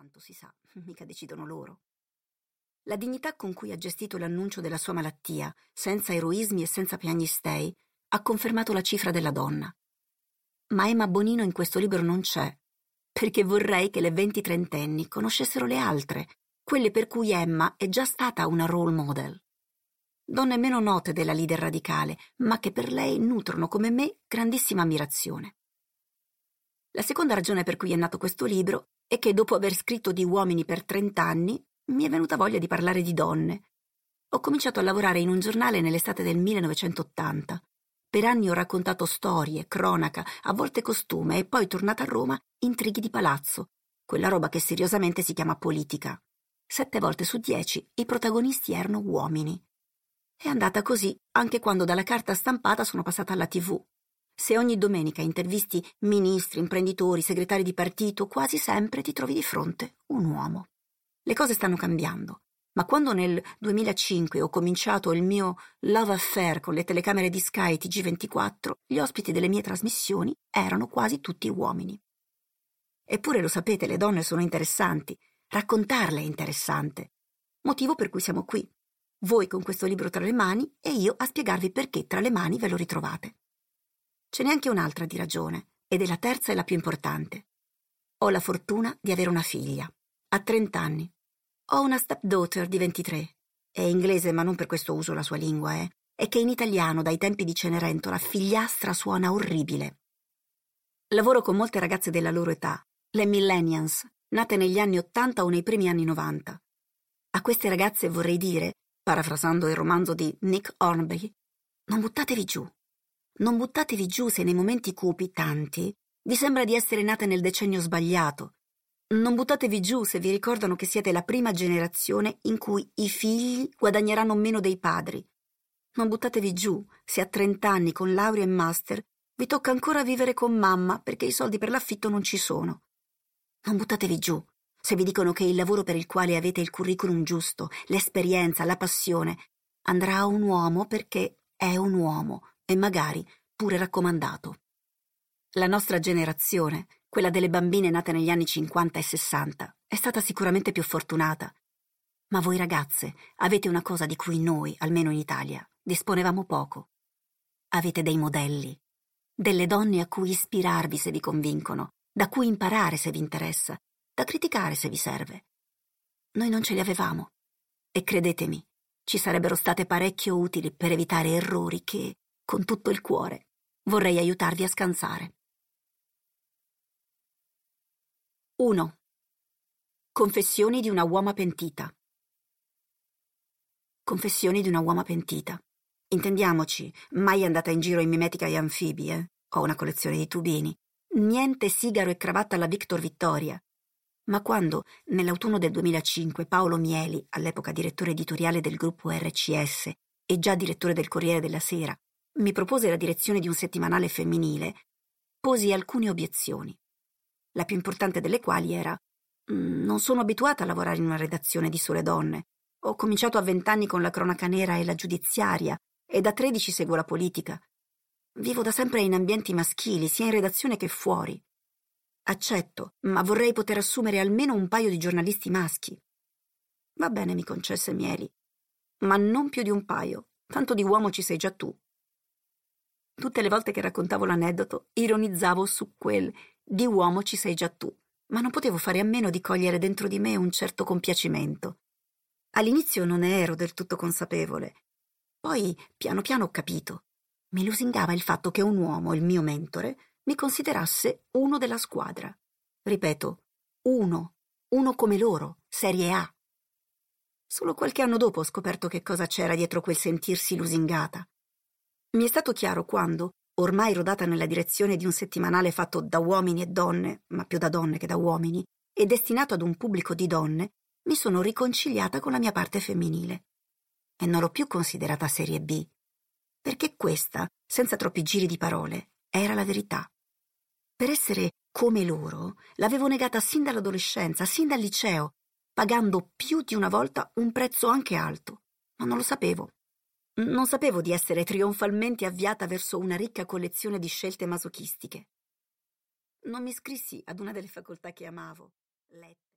tanto si sa, mica decidono loro. La dignità con cui ha gestito l'annuncio della sua malattia, senza eroismi e senza piagnistei, ha confermato la cifra della donna. Ma Emma Bonino in questo libro non c'è, perché vorrei che le 20-30enni conoscessero le altre, quelle per cui Emma è già stata una role model. Donne meno note della leader radicale, ma che per lei nutrono come me grandissima ammirazione. La seconda ragione per cui è nato questo libro è che dopo aver scritto di uomini per 30 anni mi è venuta voglia di parlare di donne. Ho cominciato a lavorare in un giornale nell'estate del 1980. Per anni ho raccontato storie, cronaca, a volte costume e poi, tornata a Roma, intrighi di palazzo, quella roba che seriosamente si chiama politica. 7 volte su 10 i protagonisti erano uomini. È andata così anche quando dalla carta stampata sono passata alla TV. Se ogni domenica intervisti ministri, imprenditori, segretari di partito, quasi sempre ti trovi di fronte un uomo. Le cose stanno cambiando, ma quando nel 2005 ho cominciato il mio love affair con le telecamere di Sky e TG24, gli ospiti delle mie trasmissioni erano quasi tutti uomini. Eppure lo sapete, le donne sono interessanti, raccontarle è interessante. Motivo per cui siamo qui, voi con questo libro tra le mani e io a spiegarvi perché tra le mani ve lo ritrovate. Ce n'è anche un'altra di ragione, ed è la terza e la più importante. Ho la fortuna di avere una figlia, ha 30 anni. Ho una stepdaughter di 23. È inglese, ma non per questo uso la sua lingua, È che in italiano, dai tempi di Cenerentola, figliastra suona orribile. Lavoro con molte ragazze della loro età, le millennials, nate negli anni 80 o nei primi anni 90. A queste ragazze vorrei dire, parafrasando il romanzo di Nick Hornby, non buttatevi giù. Non buttatevi giù se nei momenti cupi, tanti, vi sembra di essere nate nel decennio sbagliato. Non buttatevi giù se vi ricordano che siete la prima generazione in cui i figli guadagneranno meno dei padri. Non buttatevi giù se a 30 anni con laurea e master vi tocca ancora vivere con mamma perché i soldi per l'affitto non ci sono. Non buttatevi giù se vi dicono che il lavoro per il quale avete il curriculum giusto, l'esperienza, la passione, andrà a un uomo perché è un uomo e magari pure raccomandato. La nostra generazione, quella delle bambine nate negli anni 50 e 60, è stata sicuramente più fortunata. Ma voi ragazze avete una cosa di cui noi, almeno in Italia, disponevamo poco. Avete dei modelli, delle donne a cui ispirarvi se vi convincono, da cui imparare se vi interessa, da criticare se vi serve. Noi non ce li avevamo. E credetemi, ci sarebbero state parecchio utili per evitare errori che, con tutto il cuore, vorrei aiutarvi a scansare. 1. Confessioni di una uomo pentita. Confessioni di una uomo pentita. Intendiamoci, mai andata in giro in mimetica e anfibi, Ho una collezione di tubini. Niente sigaro e cravatta alla Victor Vittoria. Ma quando, nell'autunno del 2005, Paolo Mieli, all'epoca direttore editoriale del gruppo RCS e già direttore del Corriere della Sera, mi propose la direzione di un settimanale femminile, posi alcune obiezioni. La più importante delle quali era: non sono abituata a lavorare in una redazione di sole donne. Ho cominciato a 20 anni con la cronaca nera e la giudiziaria e da 13 seguo la politica. Vivo da sempre in ambienti maschili, sia in redazione che fuori. Accetto, ma vorrei poter assumere almeno un paio di giornalisti maschi. Va bene, mi concesse Mieli, ma non più di un paio, tanto di uomo ci sei già tu. Tutte le volte che raccontavo l'aneddoto, ironizzavo su quel di uomo ci sei già tu, ma non potevo fare a meno di cogliere dentro di me un certo compiacimento. All'inizio non ne ero del tutto consapevole. Poi, piano piano ho capito. Mi lusingava il fatto che un uomo, il mio mentore, mi considerasse uno della squadra. Ripeto, uno come loro, serie A. Solo qualche anno dopo ho scoperto che cosa c'era dietro quel sentirsi lusingata. Mi è stato chiaro quando, ormai rodata nella direzione di un settimanale fatto da uomini e donne, ma più da donne che da uomini, e destinato ad un pubblico di donne, mi sono riconciliata con la mia parte femminile. E non l'ho più considerata serie B, perché questa, senza troppi giri di parole, era la verità. Per essere come loro, l'avevo negata sin dall'adolescenza, sin dal liceo, pagando più di una volta un prezzo anche alto, ma non lo sapevo. Non sapevo di essere trionfalmente avviata verso una ricca collezione di scelte masochistiche. Non mi iscrissi ad una delle facoltà che amavo, lettere.